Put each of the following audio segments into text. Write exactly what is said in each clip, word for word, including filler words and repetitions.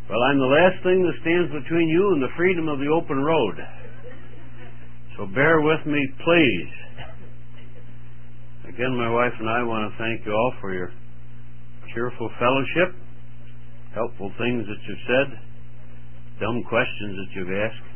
Well, I'm the last thing that stands between you and the freedom of the open road. So bear with me, please. Again, my wife and I want to thank you all for your cheerful fellowship, helpful things that you've said, dumb questions that you've asked.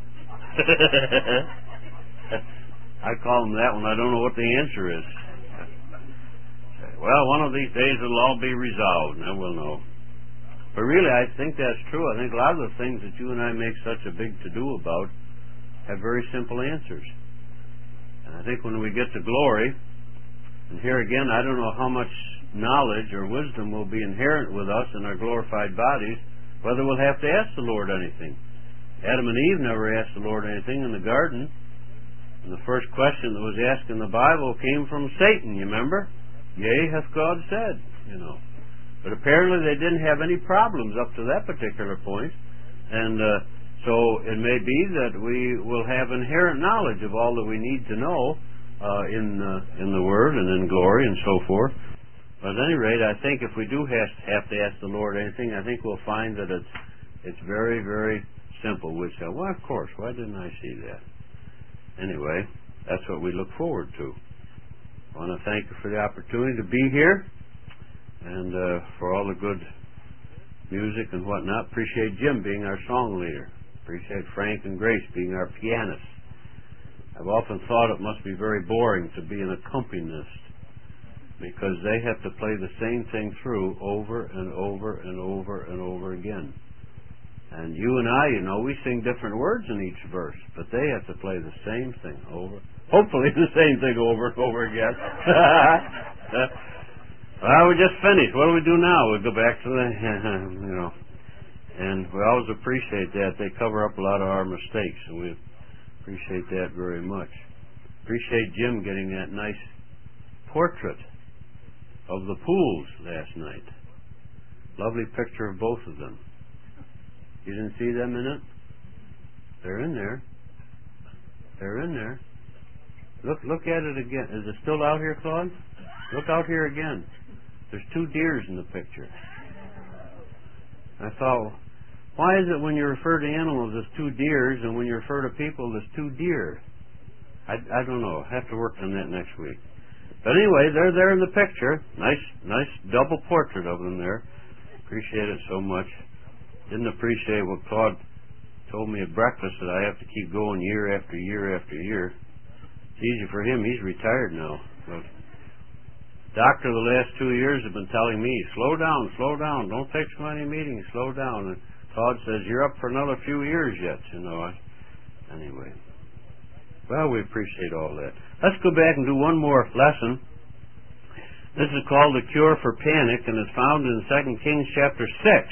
I call them that when I don't know what the answer is. Well, one of these days it'll all be resolved, and I will know. But really, I think that's true. I think a lot of the things that you and I make such a big to-do about have very simple answers. And I think when we get to glory, and here again, I don't know how much knowledge or wisdom will be inherent with us in our glorified bodies, whether we'll have to ask the Lord anything. Adam and Eve never asked the Lord anything in the garden. And the first question that was asked in the Bible came from Satan, you remember? Yea, hath God said, you know. But apparently they didn't have any problems up to that particular point. And uh, so it may be that we will have inherent knowledge of all that we need to know uh, in, uh, in the Word and in glory and so forth. But at any rate, I think if we do have, have to ask the Lord anything, I think we'll find that it's, it's very, very simple. We'd say, well, of course, why didn't I see that? Anyway, that's what we look forward to. I want to thank you for the opportunity to be here and uh, for all the good music and whatnot. Appreciate Jim being our song leader. Appreciate Frank and Grace being our pianists. I've often thought it must be very boring to be an accompanist because they have to play the same thing through over and over and over and over again. And you and I, you know, we sing different words in each verse, but they have to play the same thing over, hopefully the same thing over and over again. Well, we just finished. What do we do now? We go back to the, you know, and we always appreciate that. They cover up a lot of our mistakes, and we appreciate that very much. Appreciate Jim getting that nice portrait of the pools last night. Lovely picture of both of them. You didn't see them in it? They're in there. They're in there. Look look at it again. Is it still out here, Claude? Look out here again. There's two deers in the picture. I thought, why is it when you refer to animals as two deers and when you refer to people as two deer? I, I don't know. I have to work on that next week. But anyway, they're there in the picture. Nice, nice double portrait of them there. Appreciate it so much. Didn't appreciate what Claude told me at breakfast, that I have to keep going year after year after year. It's easy for him. He's retired now. But doctor the last two years have been telling me, slow down, slow down. Don't take so many meetings. Slow down. And Claude says, you're up for another few years yet, you know. Anyway. Well, we appreciate all that. Let's go back and do one more lesson. This is called The Cure for Panic, and it's found in Second Kings chapter six.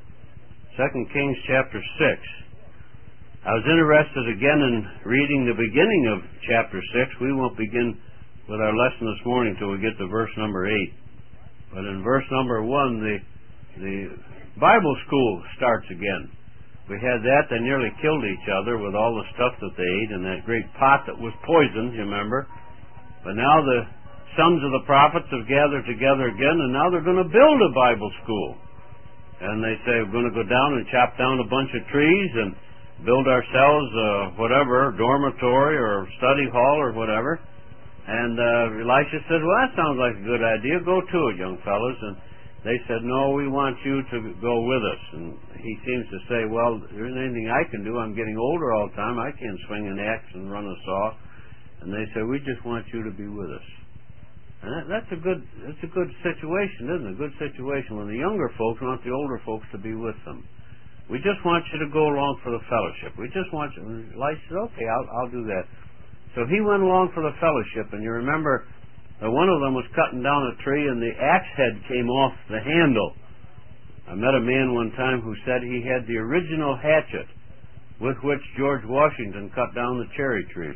Second Kings chapter six. I was interested again in reading the beginning of chapter six. We won't begin with our lesson this morning till we get to verse number eight. But in verse number one, the the Bible school starts again. We had that. They nearly killed each other with all the stuff that they ate in that great pot that was poisoned, you remember. But now the sons of the prophets have gathered together again, and now they're going to build a Bible school. And they say, we're going to go down and chop down a bunch of trees and build ourselves uh, whatever, dormitory or study hall or whatever. And uh, Elisha said, well, that sounds like a good idea. Go to it, young fellows. And they said, no, we want you to go with us. And he seems to say, well, there isn't anything I can do. I'm getting older all the time. I can't swing an axe and run a saw. And they say, we just want you to be with us. And that, that's a good that's a good situation, isn't it? A good situation when the younger folks want the older folks to be with them. We just want you to go along for the fellowship. We just want you. And Elisha said, okay, I'll, I'll do that. So he went along for the fellowship, and you remember that one of them was cutting down a tree, and the axe head came off the handle. I met a man one time who said he had the original hatchet with which George Washington cut down the cherry tree.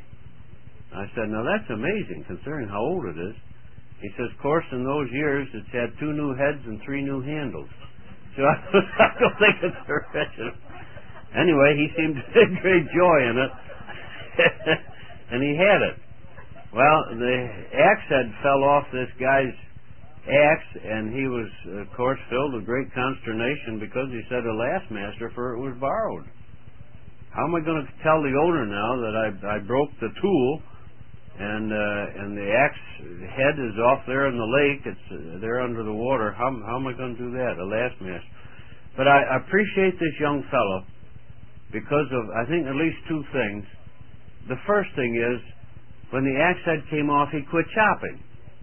I said, now that's amazing, considering how old it is. He says, of course, in those years, it's had two new heads and three new handles. So I don't think it's original. Anyway, he seemed to take great joy in it. And he had it. Well, the axe head fell off this guy's axe, and he was, of course, filled with great consternation because he said, "Alas, master, for it was borrowed." How am I going to tell the owner now that I, I broke the tool, and uh, and the axe head is off there in the lake, it's uh, there under the water? How, how am I going to do that? Alas, master. But I appreciate this young fellow because of, I think, at least two things. The first thing is, when the axe head came off, he quit chopping.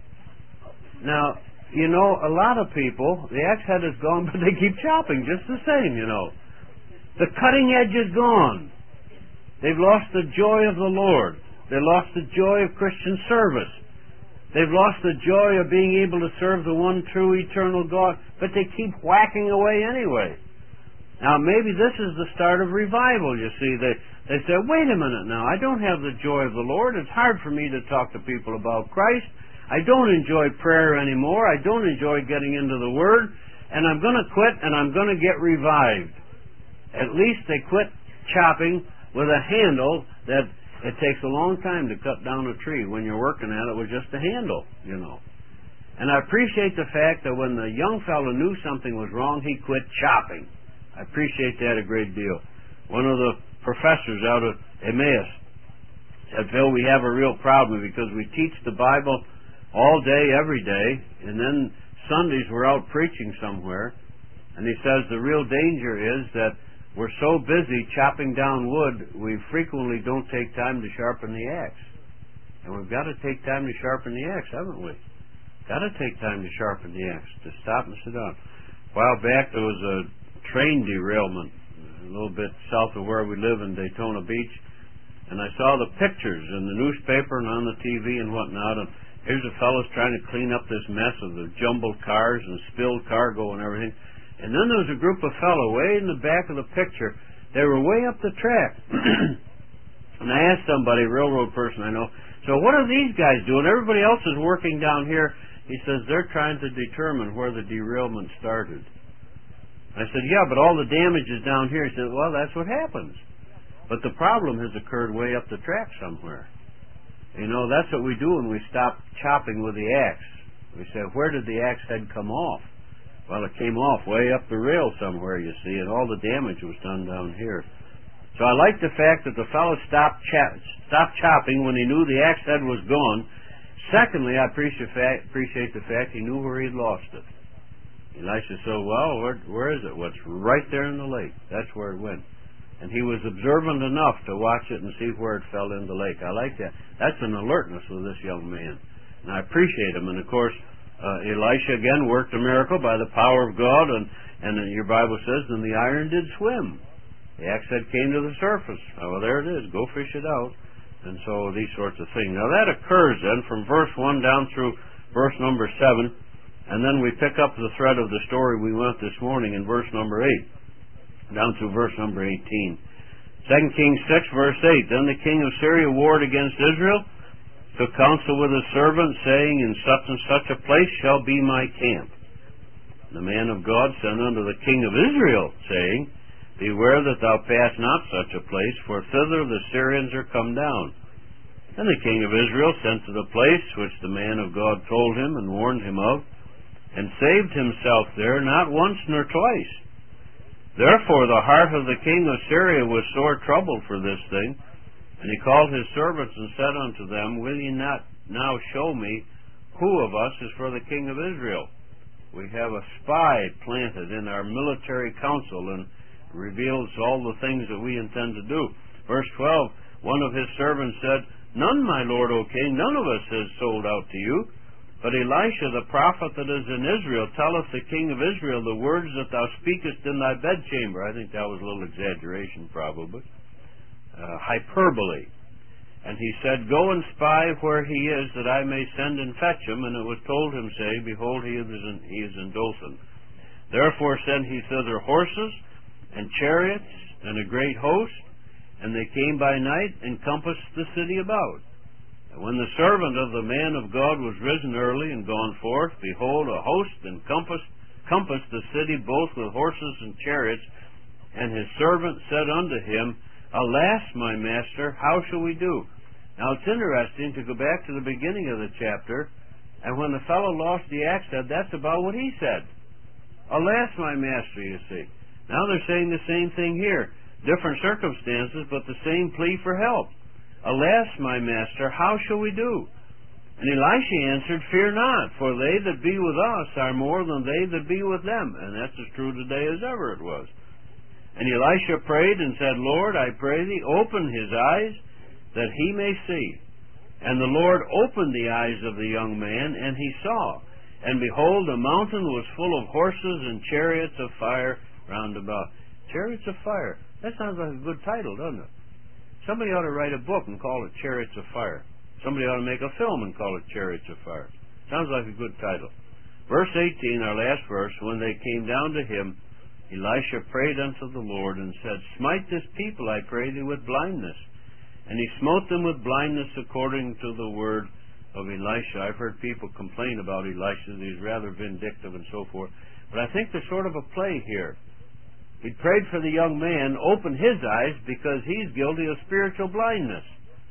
Now, you know, a lot of people, the axe head is gone, but they keep chopping just the same, you know. The cutting edge is gone. They've lost the joy of the Lord. They lost the joy of Christian service. They've lost the joy of being able to serve the one true eternal God, but they keep whacking away anyway. Now, maybe this is the start of revival, you see. They, they say, wait a minute now, I don't have the joy of the Lord. It's hard for me to talk to people about Christ. I don't enjoy prayer anymore. I don't enjoy getting into the Word. And I'm going to quit, and I'm going to get revived. At least they quit chopping with a handle that it takes a long time to cut down a tree. When you're working at it with just a handle, you know. And I appreciate the fact that when the young fellow knew something was wrong, he quit chopping. I appreciate that a great deal. One of the professors out of Emmaus said, "Phil, we have a real problem because we teach the Bible all day, every day, and then Sundays we're out preaching somewhere." And he says the real danger is that we're so busy chopping down wood, we frequently don't take time to sharpen the axe. And we've got to take time to sharpen the axe, haven't we? Got to take time to sharpen the axe, to stop and sit down. A while back there was a train derailment a little bit south of where we live in Daytona Beach, and I saw the pictures in the newspaper and on the T V and whatnot, and here's a fellow's trying to clean up this mess of the jumbled cars and spilled cargo and everything. And then there was a group of fellow way in the back of the picture. They were way up the track. And I asked somebody, a railroad person I know, so what are these guys doing? Everybody else is working down here. He says they're trying to determine where the derailment started. I said, yeah, but all the damage is down here. He said, well, that's what happens. But the problem has occurred way up the track somewhere. You know, that's what we do when we stop chopping with the axe. We say, where did the axe head come off? Well, it came off way up the rail somewhere, you see, and all the damage was done down here. So I like the fact that the fellow stopped, cha- stopped chopping when he knew the axe head was gone. Secondly, I appreciate, fact, appreciate the fact he knew where he'd lost it. Elisha said, well, where, where is it? Well, it's right there in the lake. That's where it went. And he was observant enough to watch it and see where it fell in the lake. I like that. That's an alertness with this young man. And I appreciate him. And, of course, uh, Elisha, again, worked a miracle by the power of God. And, and your Bible says, then the iron did swim. The axe head came to the surface. Oh, well, there it is. Go fish it out. And so these sorts of things. Now, that occurs then from verse one down through verse number seven. And then we pick up the thread of the story we went this morning in verse number eight, down through verse number eighteen. Second Kings six, verse eight. Then the king of Syria warred against Israel, took counsel with his servant, saying, in such and such a place shall be my camp. The man of God sent unto the king of Israel, saying, beware that thou pass not such a place, for thither the Syrians are come down. And the king of Israel sent to the place which the man of God told him and warned him of, and saved himself there not once nor twice. Therefore the heart of the king of Syria was sore troubled for this thing, and he called his servants and said unto them, will ye not now show me who of us is for the king of Israel? We have a spy planted in our military council, and reveals all the things that we intend to do. Verse twelve, one of his servants said, none, my lord, O king, none of us has sold out to you. But Elisha, the prophet that is in Israel, telleth the king of Israel the words that thou speakest in thy bedchamber. I think that was a little exaggeration, probably. Uh, hyperbole. And he said, go and spy where he is, that I may send and fetch him. And it was told him, say, behold, he is in, he is in Dothan. Therefore sent he thither horses and chariots and a great host, and they came by night and compassed the city about. When the servant of the man of God was risen early and gone forth, behold, a host encompassed compassed the city both with horses and chariots. And his servant said unto him, alas, my master, how shall we do? Now it's interesting to go back to the beginning of the chapter And when the fellow lost the axe head, that's about what he said. Alas, my master, you see. Now they're saying the same thing here. Different circumstances, but the same plea for help. Alas, my master, how shall we do? And Elisha answered, Fear not, for they that be with us are more than they that be with them. And that's as true today as ever it was. And Elisha prayed and said, Lord, I pray thee, open his eyes, that he may see. And the Lord opened the eyes of the young man, and he saw. And behold, the mountain was full of horses and chariots of fire round about. Chariots of fire. That sounds like a good title, doesn't it? Somebody ought to write a book and call it Chariots of Fire. Somebody ought to make a film and call it Chariots of Fire. Sounds like a good title. Verse eighteen, our last verse, when they came down to him, Elisha prayed unto the Lord and said, Smite this people, I pray thee, with blindness. And he smote them with blindness according to the word of Elisha. I've heard people complain about Elisha, that he's rather vindictive and so forth. But I think there's sort of a play here. He prayed for the young man, opened his eyes, because he's guilty of spiritual blindness.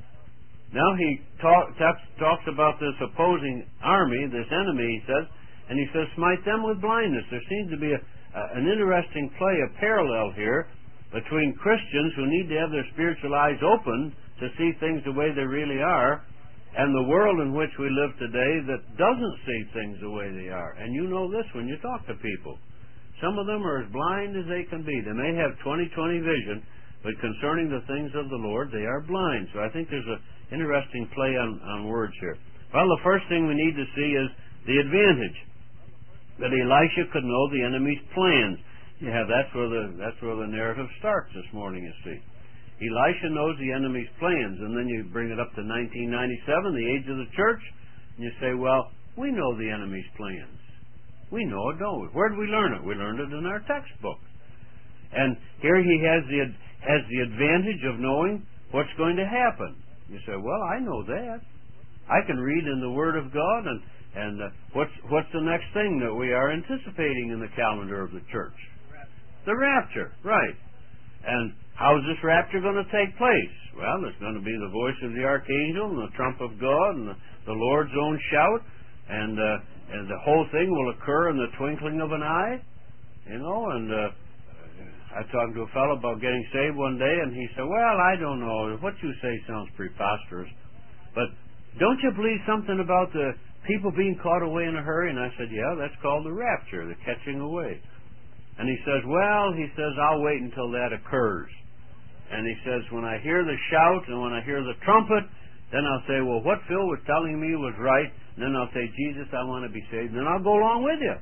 Now he talk, talks, talks about this opposing army, this enemy, he says, and he says, smite them with blindness. There seems to be a, a, an interesting play, a parallel here, between Christians who need to have their spiritual eyes opened to see things the way they really are, and the world in which we live today that doesn't see things the way they are. And you know this when you talk to people. Some of them are as blind as they can be. They may have twenty twenty vision, but concerning the things of the Lord, they are blind. So I think there's an interesting play on, on words here. Well, the first thing we need to see is the advantage, that Elisha could know the enemy's plans. Yeah, that's where the that's where the narrative starts this morning, you see. Elisha knows the enemy's plans, and then you bring it up to nineteen ninety-seven, the age of the church, and you say, well, we know the enemy's plans. We know it, don't we? Where did we learn it? We learned it in our textbook. And here he has the has the advantage of knowing what's going to happen. You say, well, I know that. I can read in the Word of God, and, and uh, what's, what's the next thing that we are anticipating in the calendar of the church? The rapture, right. And how is this rapture going to take place? Well, there's going to be the voice of the archangel and the trump of God and the, the Lord's own shout, and uh, and the whole thing will occur in the twinkling of an eye, you know. And uh, I talked to a fellow about getting saved one day, and he said, well, I don't know. What you say sounds preposterous, but don't you believe something about the people being caught away in a hurry? And I said, yeah, that's called the rapture, the catching away. And he says, well, he says, I'll wait until that occurs. And he says, when I hear the shout and when I hear the trumpet, then I'll say, well, what Phil was telling me was right. And then I'll say, Jesus, I want to be saved. And then I'll go along with you.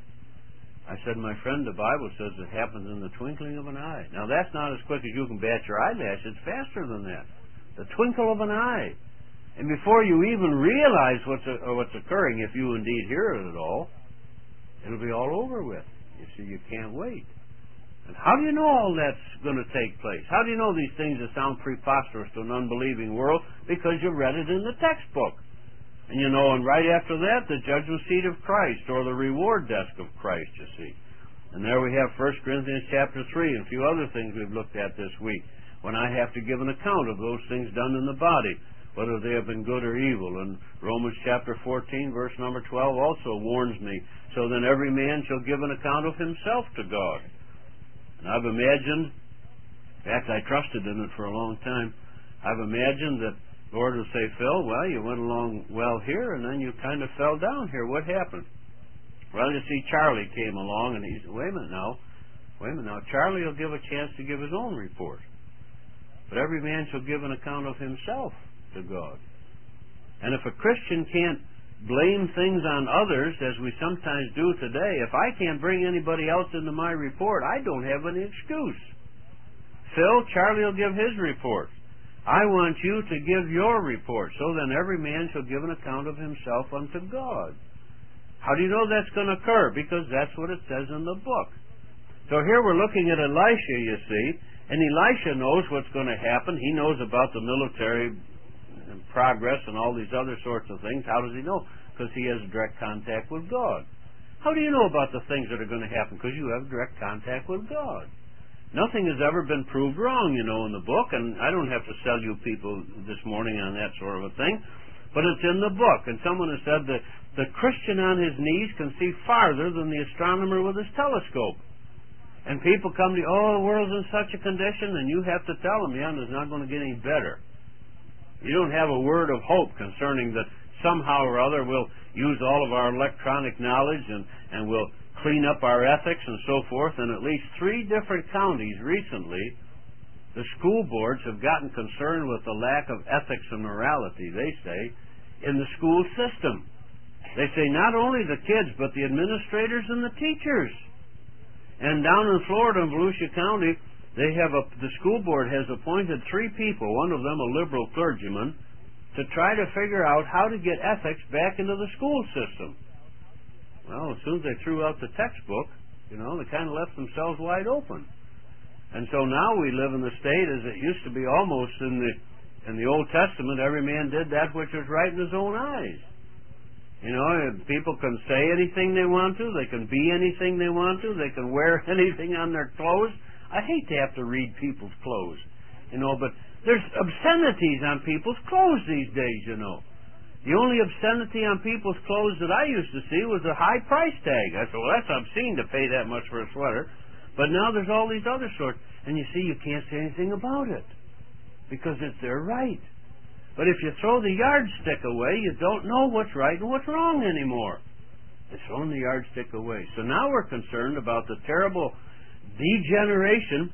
I said, my friend, the Bible says it happens in the twinkling of an eye. Now, that's not as quick as you can bat your eyelash. It's faster than that. The twinkle of an eye. And before you even realize what's, uh, what's occurring, if you indeed hear it at all, it'll be all over with. You see, you can't wait. And how do you know all that's going to take place? How do you know these things that sound preposterous to an unbelieving world? Because you read it in the textbook. And you know, and right after that, the judgment seat of Christ, or the reward desk of Christ, you see. And there we have First Corinthians chapter three and a few other things we've looked at this week, when I have to give an account of those things done in the body, whether they have been good or evil. And Romans chapter fourteen, verse number twelve also warns me, so then every man shall give an account of himself to God. And I've imagined, in fact, I trusted in it for a long time, I've imagined that the Lord will say, Phil, well, you went along well here, and then you kind of fell down here. What happened? Well, you see, Charlie came along, and he said, wait a minute now, wait a minute now, Charlie will give a chance to give his own report. But every man shall give an account of himself to God. And if a Christian can't blame things on others, as we sometimes do today, if I can't bring anybody else into my report, I don't have any excuse. Phil, Charlie will give his report. I want you to give your report, so then every man shall give an account of himself unto God. How do you know that's going to occur? Because that's what it says in the book. So here we're looking at Elisha, you see, and Elisha knows what's going to happen. He knows about the military progress and all these other sorts of things. How does he know? Because he has direct contact with God. How do you know about the things that are going to happen? Because you have direct contact with God. Nothing has ever been proved wrong, you know, in the book, and I don't have to sell you people this morning on that sort of a thing. But it's in the book. And someone has said that the Christian on his knees can see farther than the astronomer with his telescope. And people come to you, oh, the world's in such a condition, and you have to tell them, yeah, it's not going to get any better. You don't have a word of hope concerning that somehow or other we'll use all of our electronic knowledge and, and we'll clean up our ethics and so forth. In at least three different counties recently, the school boards have gotten concerned with the lack of ethics and morality, they say, in the school system. They say not only the kids, but the administrators and the teachers. And down in Florida, in Volusia County, they have a, the school board has appointed three people, one of them a liberal clergyman, to try to figure out how to get ethics back into the school system. Well, as soon as they threw out the textbook, you know, they kind of left themselves wide open. And so now we live in the state as it used to be almost in the in the Old Testament, every man did that which was right in his own eyes. You know, people can say anything they want to, they can be anything they want to, they can wear anything on their clothes. I hate to have to read people's clothes, you know, but there's obscenities on people's clothes these days, you know. The only obscenity on people's clothes that I used to see was a high price tag. I said, well, that's obscene to pay that much for a sweater. But now there's all these other sorts, and you see you can't say anything about it because it's their right. But if you throw the yardstick away, you don't know what's right and what's wrong anymore. It's throwing the yardstick away. So now we're concerned about the terrible degeneration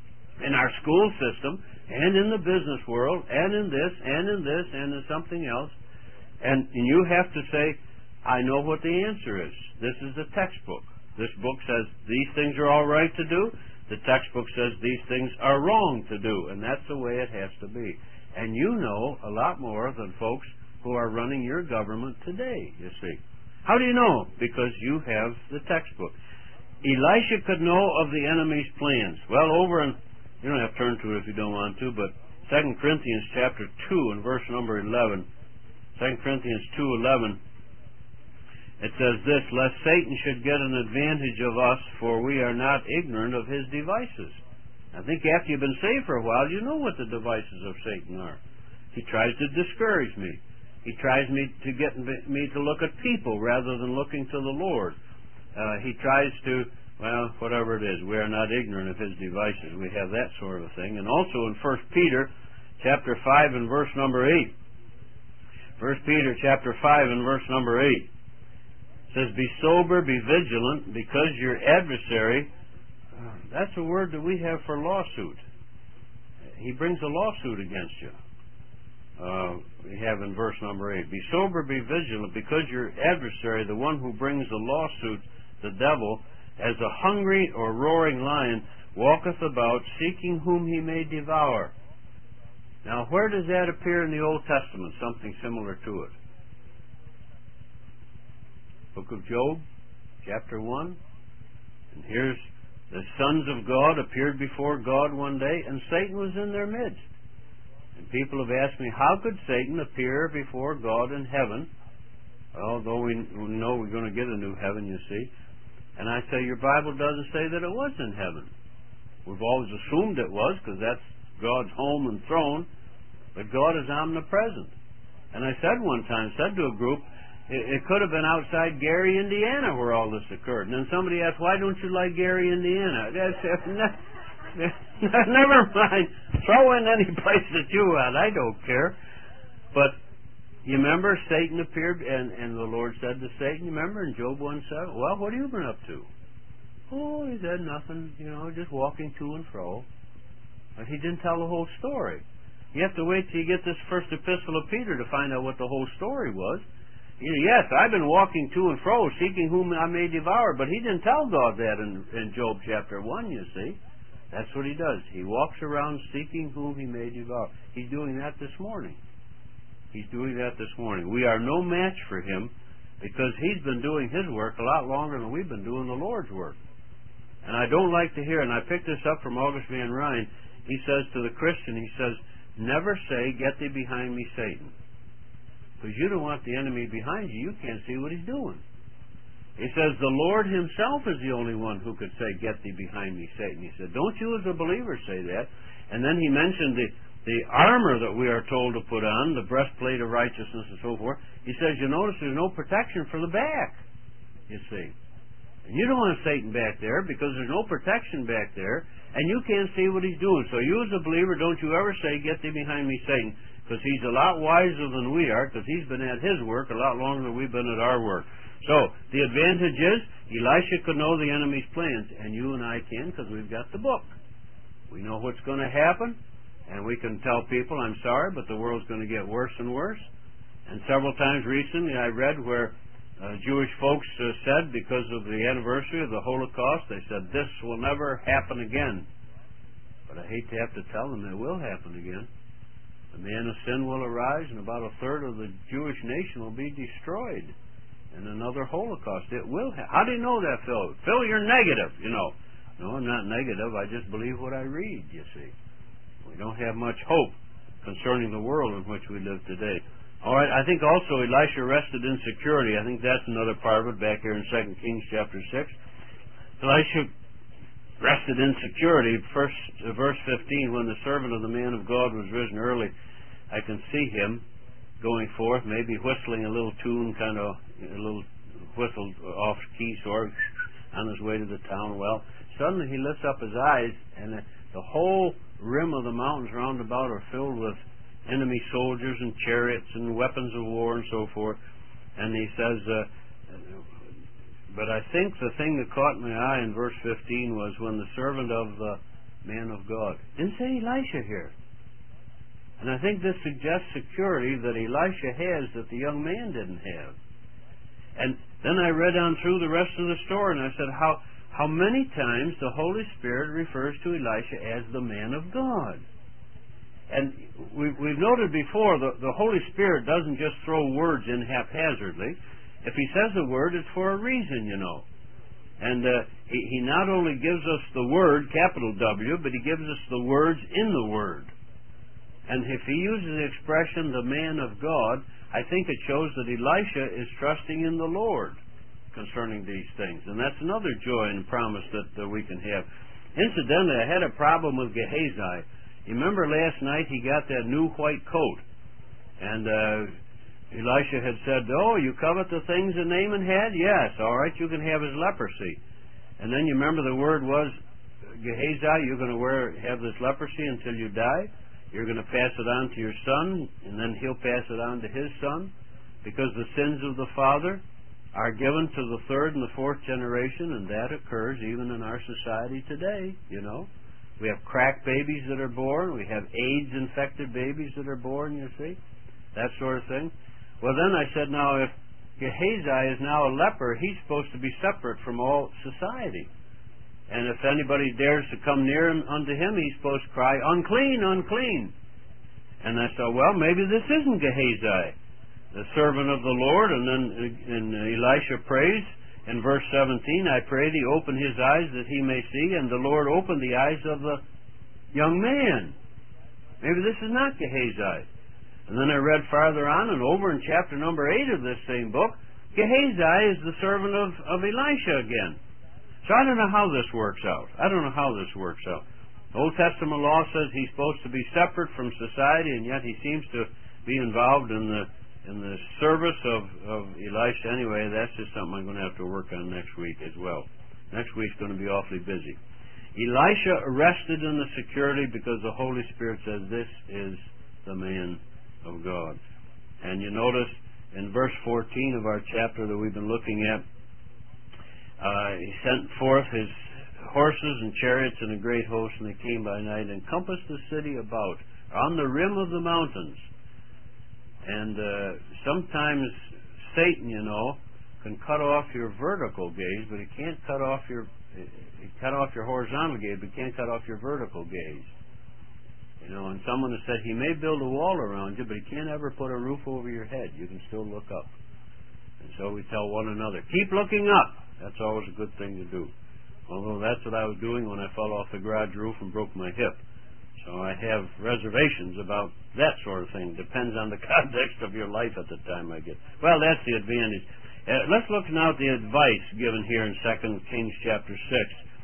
in our school system and in the business world and in this and in this and in something else. And, and you have to say, I know what the answer is. This is a textbook. This book says these things are all right to do. The textbook says these things are wrong to do. And that's the way it has to be. And you know a lot more than folks who are running your government today, you see. How do you know? Because you have the textbook. Elisha could know of the enemy's plans. Well, over in, you don't have to turn to it if you don't want to, but Second Corinthians chapter two and verse number eleven. Second Corinthians two eleven. It says this, lest Satan should get an advantage of us, for we are not ignorant of his devices. I think after you've been saved for a while, you know what the devices of Satan are. He tries to discourage me. He tries me to get me to look at people rather than looking to the Lord. Uh, he tries to, well, whatever it is, we are not ignorant of his devices. We have that sort of thing. And also in First Peter chapter five and verse number eight. First Peter chapter five and verse number eight. It says, be sober, be vigilant, because your adversary, uh, that's a word that we have for lawsuit. He brings a lawsuit against you. Uh, we have in verse number eight. Be sober, be vigilant, because your adversary, the one who brings a lawsuit, the devil, as a hungry or roaring lion, walketh about, seeking whom he may devour. Now, where does that appear in the Old Testament? Something similar to it. Book of Job, chapter one. And here's the sons of God appeared before God one day, and Satan was in their midst. And people have asked me, how could Satan appear before God in heaven? Although we know we're going to get a new heaven, you see. And I say, your Bible doesn't say that it was in heaven. We've always assumed it was, because that's God's home and throne. But God is omnipresent. And I said one time, said to a group, it, it could have been outside Gary, Indiana, where all this occurred. And then somebody asked, why don't you like Gary, Indiana? I said, never mind. Throw in any place that you want. I don't care. But you remember Satan appeared, and, and the Lord said to Satan, you remember in Job one seven, well, what have you been up to? Oh, he said nothing, you know, just walking to and fro. But he didn't tell the whole story. You have to wait till you get this first epistle of Peter to find out what the whole story was. Yes, I've been walking to and fro, seeking whom I may devour, but he didn't tell God that in, in Job chapter one, you see. That's what he does. He walks around seeking whom he may devour. He's doing that this morning. He's doing that this morning. We are no match for him because he's been doing his work a lot longer than we've been doing the Lord's work. And I don't like to hear, and I picked this up from August Van Ryn, he says to the Christian, he says, never say, get thee behind me, Satan. Because you don't want the enemy behind you. You can't see what he's doing. He says, the Lord himself is the only one who could say, get thee behind me, Satan. He said, don't you as a believer say that. And then he mentioned the, the armor that we are told to put on, the breastplate of righteousness and so forth. He says, you notice there's no protection for the back, you see. And you don't want Satan back there because there's no protection back there, and you can't see what he's doing. So you as a believer, don't you ever say, get thee behind me, Satan, because he's a lot wiser than we are, because he's been at his work a lot longer than we've been at our work. So, the advantage is, Elisha could know the enemy's plans, and you and I can because we've got the book. We know what's going to happen, and we can tell people, I'm sorry, but the world's going to get worse and worse. And several times recently I read where uh, Jewish folks uh, said, because of the anniversary of the Holocaust, they said, this will never happen again. But I hate to have to tell them it will happen again. The man of sin will arise, and about a third of the Jewish nation will be destroyed. And another Holocaust. It will happen. How do you know that, Phil? Phil, you're negative, you know. No, I'm not negative. I just believe what I read, you see. We don't have much hope concerning the world in which we live today. All right, I think also Elisha rested in security. I think that's another part of it back here in Second Kings chapter six. Elisha rested in security. First, uh, verse fifteen, when the servant of the man of God was risen early, I can see him going forth, maybe whistling a little tune, kind of a little whistle off key sort of on his way to the town. Well, suddenly he lifts up his eyes, and the, the whole rim of the mountains round about are filled with enemy soldiers and chariots and weapons of war and so forth. And he says, uh, but I think the thing that caught my eye in verse fifteen was when the servant of the man of God, didn't say Elisha here. And I think this suggests security that Elisha has that the young man didn't have. And then I read on through the rest of the story, and I said, how how many times the Holy Spirit refers to Elisha as the man of God. And we've, we've noted before, the, the Holy Spirit doesn't just throw words in haphazardly. If he says a word, it's for a reason, you know. And uh, he, he not only gives us the word, capital W, but he gives us the words in the word. And if he uses the expression, the man of God, I think it shows that Elisha is trusting in the Lord concerning these things. And that's another joy and promise that uh, we can have. Incidentally, I had a problem with Gehazi. You remember last night he got that new white coat. And uh, Elisha had said, oh, you covet the things that Naaman had? Yes, all right, you can have his leprosy. And then you remember the word was, Gehazi, you're going to wear have this leprosy until you die. You're going to pass it on to your son, and then he'll pass it on to his son, because the sins of the father are given to the third and the fourth generation, and that occurs even in our society today, you know. We have crack babies that are born. We have AIDS-infected babies that are born, you see, that sort of thing. Well, then I said, now, if Gehazi is now a leper, he's supposed to be separate from all society. And if anybody dares to come near him unto him, he's supposed to cry, unclean, unclean. And I thought, well, maybe this isn't Gehazi, the servant of the Lord. And then and Elisha prays in verse seventeen, I pray thee, open his eyes that he may see. And the Lord opened the eyes of the young man. Maybe this is not Gehazi. And then I read farther on, and over in chapter number eight of this same book, Gehazi is the servant of, of Elisha again. So I don't know how this works out. I don't know how this works out. The Old Testament law says he's supposed to be separate from society, and yet he seems to be involved in the in the service of, of Elisha. Anyway, that's just something I'm going to have to work on next week as well. Next week's going to be awfully busy. Elisha rested in the security because the Holy Spirit says this is the man of God. And you notice in verse fourteen of our chapter that we've been looking at, Uh, he sent forth his horses and chariots and a great host, and they came by night and encompassed the city about, on the rim of the mountains. And uh, sometimes Satan, you know, can cut off your vertical gaze, but he can't cut off your he cut off your horizontal gaze, but he can't cut off your vertical gaze. You know, and someone has said he may build a wall around you, but he can't ever put a roof over your head. You can still look up. And so we tell one another, keep looking up. That's always a good thing to do. Although that's what I was doing when I fell off the garage roof and broke my hip. So I have reservations about that sort of thing. Depends on the context of your life at the time, I guess. Well, that's the advantage. Uh, let's look now at the advice given here in Second Kings chapter six.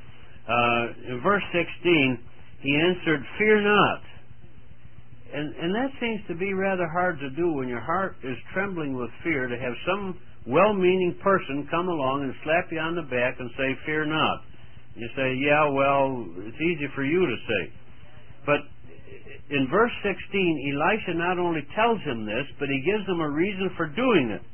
Uh, in verse sixteen, he answered, "Fear not." And, and that seems to be rather hard to do when your heart is trembling with fear, to have some well-meaning person come along and slap you on the back and say, "Fear not." You say, "Yeah, well, it's easy for you to say." But in verse sixteen, Elisha not only tells him this, but he gives him a reason for doing it.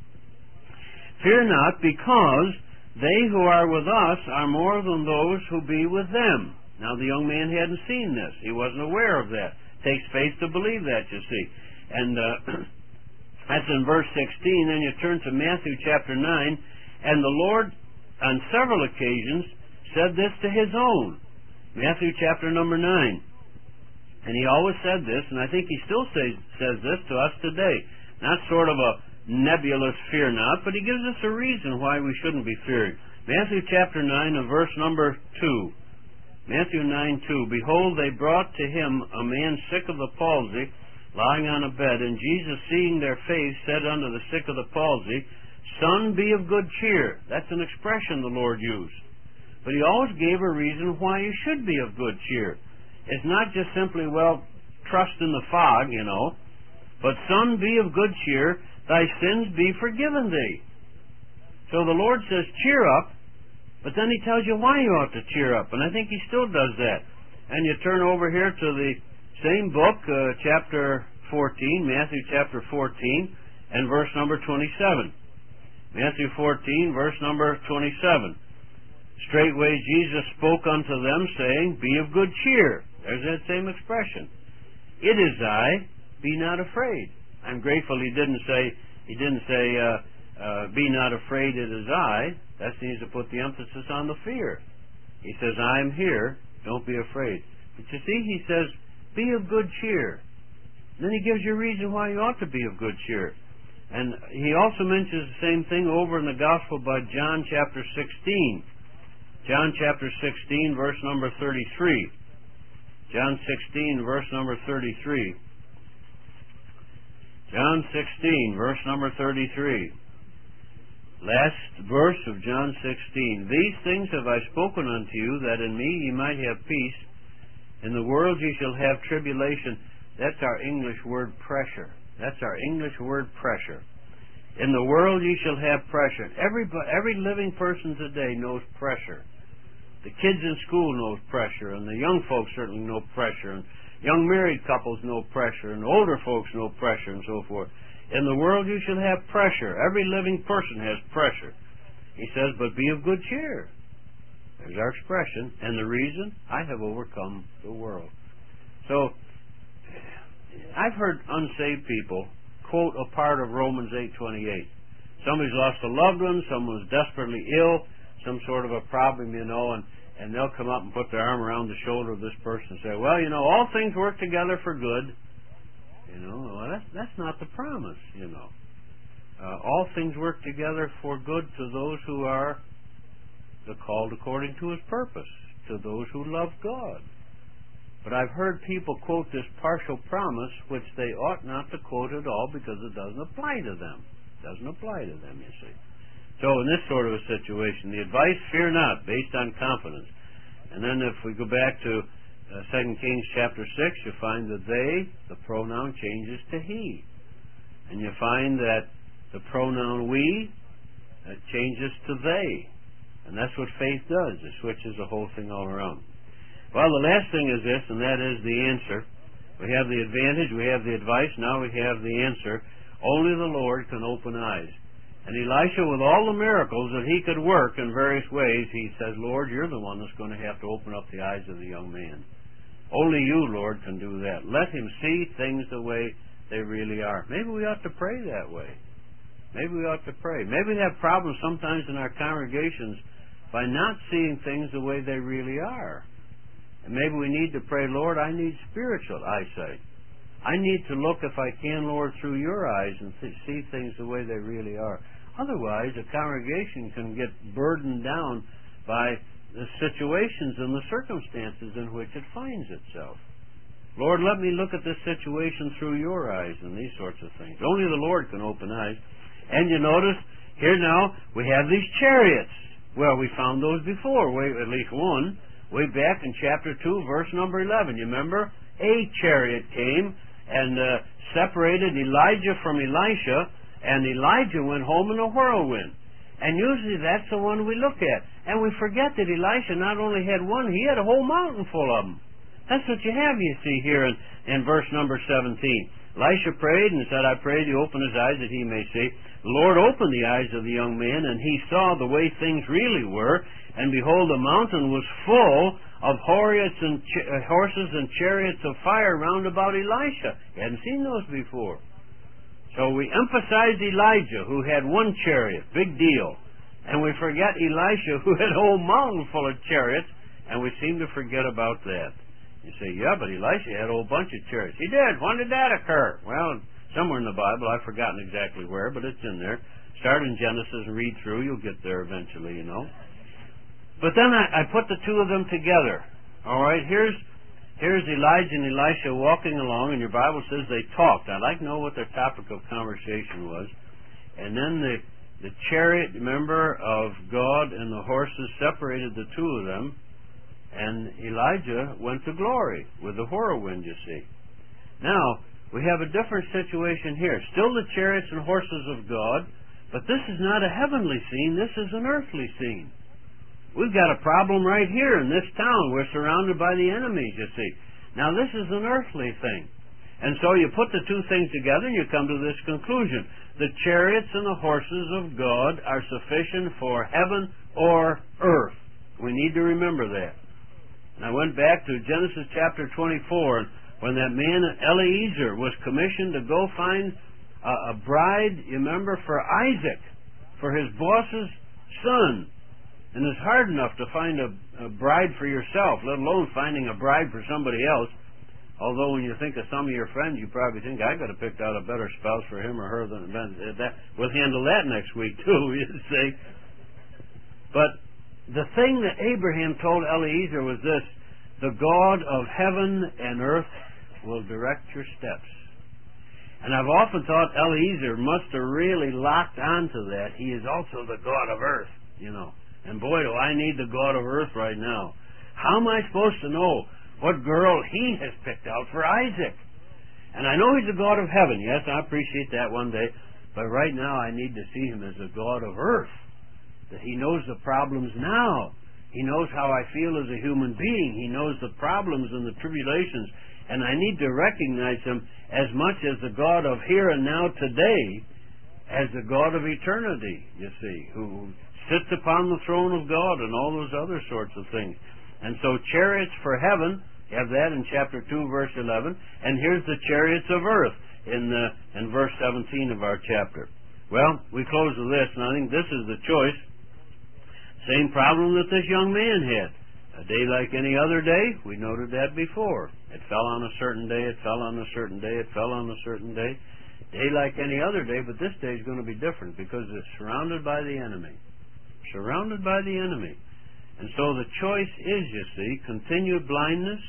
"Fear not, because they who are with us are more than those who be with them." Now, the young man hadn't seen this. He wasn't aware of that. It takes faith to believe that, you see. And uh, that's in verse sixteen. Then you turn to Matthew chapter nine. "And the Lord, on several occasions, said this to his own." Matthew chapter number nine. And he always said this, and I think he still says, says this to us today. Not sort of a nebulous "fear not," but he gives us a reason why we shouldn't be fearing. Matthew chapter nine and verse number two. Matthew nine two. "Behold, they brought to him a man sick of the palsy, lying on a bed. And Jesus, seeing their faith, said unto the sick of the palsy, Son, be of good cheer." That's an expression the Lord used. But he always gave a reason why you should be of good cheer. It's not just simply, well, trust in the fog, you know. But, "Son, be of good cheer, thy sins be forgiven thee." So the Lord says, cheer up, but then he tells you why you ought to cheer up. And I think he still does that. And you turn over here to the same book, uh, chapter fourteen, Matthew chapter fourteen, and verse number twenty-seven. Matthew fourteen, verse number twenty-seven. "Straightway Jesus spoke unto them, saying, Be of good cheer." There's that same expression. "It is I, be not afraid." I'm grateful he didn't say, he didn't say, uh, uh, "Be not afraid, it is I." That seems to put the emphasis on the fear. He says, "I'm here, don't be afraid." But you see, he says, "Be of good cheer." And then he gives you a reason why you ought to be of good cheer. And he also mentions the same thing over in the Gospel by John chapter sixteen. John chapter sixteen, verse number thirty-three. John sixteen, verse number thirty-three. John sixteen, verse number thirty-three. Last verse of John sixteen. "These things have I spoken unto you, that in me ye might have peace. In the world ye shall have tribulation." That's our English word pressure. That's our English word pressure. "In the world ye shall have pressure." Every, every living person today knows pressure. The kids in school know pressure, and the young folks certainly know pressure, and young married couples know pressure, and older folks know pressure, and so forth. "In the world you shall have pressure." Every living person has pressure. He says, "But be of good cheer." There's our expression. And the reason? I have overcome the world. So, I've heard unsaved people quote a part of Romans eight twenty-eight. Somebody's lost a loved one, someone's desperately ill, some sort of a problem, you know, and, and they'll come up and put their arm around the shoulder of this person and say, "Well, you know, all things work together for good." You know, well, that's, that's not the promise, you know. Uh, all things work together for good to those who are the called according to his purpose, to those who love God. But I've heard people quote this partial promise, which they ought not to quote at all, because it doesn't apply to them. It doesn't apply to them, you see. So in this sort of a situation, the advice, "Fear not," based on confidence. And then if we go back to uh, Second Kings chapter six, you find that they, the pronoun changes to he. And you find that the pronoun we uh, changes to they. And that's what faith does. It switches the whole thing all around. Well, the last thing is this, and that is the answer. We have the advantage, we have the advice, now we have the answer. Only the Lord can open eyes. And Elisha, with all the miracles that he could work in various ways, he says, "Lord, you're the one that's going to have to open up the eyes of the young man. Only you, Lord, can do that. Let him see things the way they really are." Maybe we ought to pray that way. Maybe we ought to pray. Maybe we have problems sometimes in our congregations by not seeing things the way they really are. And maybe we need to pray, "Lord, I need spiritual eyesight. I need to look, if I can, Lord, through your eyes and th- see things the way they really are." Otherwise, a congregation can get burdened down by the situations and the circumstances in which it finds itself. "Lord, let me look at this situation through your eyes," and these sorts of things. Only the Lord can open eyes. And you notice, here now we have these chariots. Well, we found those before, way, at least one, way back in chapter two, verse number eleven. You remember? A chariot came and uh, separated Elijah from Elisha, and Elijah went home in a whirlwind. And usually that's the one we look at. And we forget that Elisha not only had one, he had a whole mountain full of them. That's what you have, you see, here in, in verse number seventeen. Elisha prayed and said, I pray you open his eyes that he may see. The Lord opened the eyes of the young man, and he saw the way things really were. And behold, the mountain was full of horses and, ch- uh, horses and chariots of fire round about Elisha. He hadn't seen those before. So we emphasize Elijah, who had one chariot, big deal. And we forget Elisha, who had a whole mountain full of chariots, and we seem to forget about that. You say, yeah, but Elisha had a whole bunch of chariots. He did. When did that occur? Well, somewhere in the Bible. I've forgotten exactly where, but it's in there. Start in Genesis and read through. You'll get there eventually, you know. But then I, I put the two of them together. All right, here's here's Elijah and Elisha walking along, and your Bible says they talked. I'd like to know what their topic of conversation was. And then the, the chariot, remember, of God and the horses separated the two of them. And Elijah went to glory with the whirlwind, you see. Now, we have a different situation here. Still the chariots and horses of God, but this is not a heavenly scene. This is an earthly scene. We've got a problem right here in this town. We're surrounded by the enemies, you see. Now, this is an earthly thing. And so you put the two things together and you come to this conclusion. The chariots and the horses of God are sufficient for heaven or earth. We need to remember that. And I went back to Genesis chapter twenty-four, when that man Eliezer was commissioned to go find a, a bride, you remember, for Isaac, for his boss's son. And it's hard enough to find a, a bride for yourself, let alone finding a bride for somebody else. Although when you think of some of your friends, you probably think, I could have picked out a better spouse for him or her than that. We'll handle that next week too, you see. But the thing that Abraham told Eliezer was this: the God of heaven and earth will direct your steps. And I've often thought Eliezer must have really locked onto that. He is also the God of earth, you know. And boy, do I need the God of earth right now. How am I supposed to know what girl he has picked out for Isaac? And I know he's the God of heaven. Yes, I appreciate that one day. But right now I need to see him as a God of earth. That he knows the problems now. He knows how I feel as a human being. He knows the problems and the tribulations. And I need to recognize him as much as the God of here and now today as the God of eternity, you see, who sits upon the throne of God and all those other sorts of things. And so chariots for heaven, you have that in chapter two, verse eleven. And here's the chariots of earth in, the, in verse seventeen of our chapter. Well, we close with this, and I think this is the choice. Same problem that this young man had. A day like any other day, we noted that before. It fell on a certain day, it fell on a certain day, it fell on a certain day. Day like any other day, but this day is going to be different because it's surrounded by the enemy. Surrounded by the enemy. And so the choice is, you see, continued blindness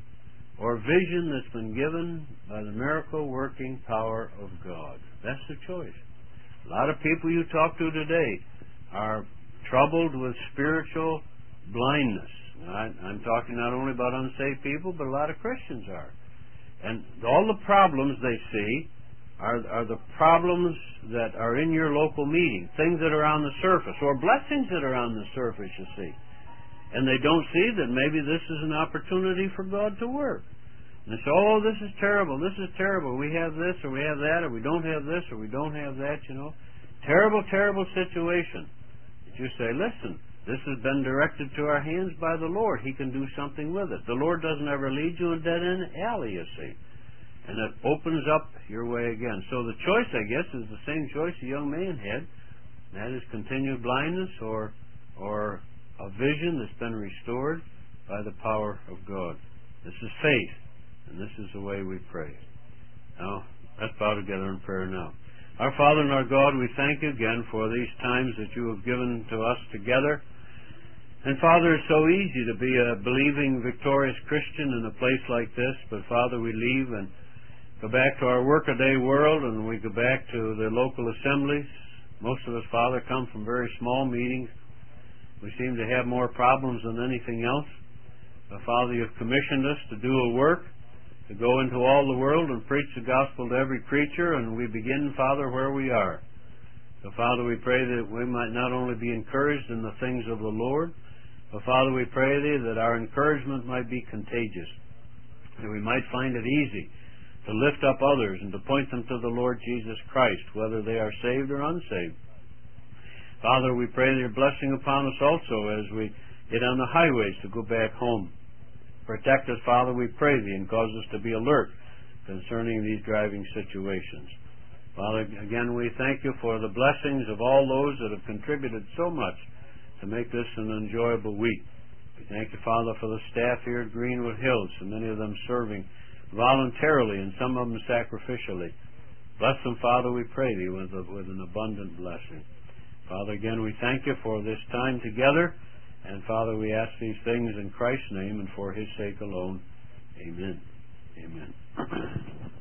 or vision that's been given by the miracle-working power of God. That's the choice. A lot of people you talk to today are troubled with spiritual blindness. I, I'm talking not only about unsaved people, but a lot of Christians are. And all the problems they see are, are the problems that are in your local meeting, things that are on the surface, or blessings that are on the surface, you see. And they don't see that maybe this is an opportunity for God to work. And they say, oh, this is terrible, this is terrible. We have this, or we have that, or we don't have this, or we don't have that, you know. Terrible, terrible situation. You say, listen, this has been directed to our hands by the Lord. He can do something with it. The Lord doesn't ever lead you in dead-end alley, you see. And it opens up your way again. So the choice, I guess, is the same choice the young man had. And that is continued blindness or, or a vision that's been restored by the power of God. This is faith, and this is the way we pray. Now, let's bow together in prayer now. Our Father and our God, we thank you again for these times that you have given to us together. And Father, it's so easy to be a believing, victorious Christian in a place like this, but Father, we leave and go back to our workaday world, and we go back to the local assemblies, Most of us, Father, come from very small meetings. We seem to have more problems than anything else. But Father, you've commissioned us to do a work, to go into all the world and preach the gospel to every creature, and we begin, Father, where we are. So, Father, we pray that we might not only be encouraged in the things of the Lord, but, Father, we pray Thee that our encouragement might be contagious, that we might find it easy to lift up others and to point them to the Lord Jesus Christ, whether they are saved or unsaved. Father, we pray Your blessing upon us also as we get on the highways to go back home. Protect us, Father, we pray Thee, and cause us to be alert concerning these driving situations. Father, again, we thank You for the blessings of all those that have contributed so much to make this an enjoyable week. We thank You, Father, for the staff here at Greenwood Hills, so many of them serving voluntarily and some of them sacrificially. Bless them, Father, we pray Thee, with, a, with an abundant blessing. Father, again, we thank You for this time together. And, Father, we ask these things in Christ's name and for His sake alone. Amen. Amen.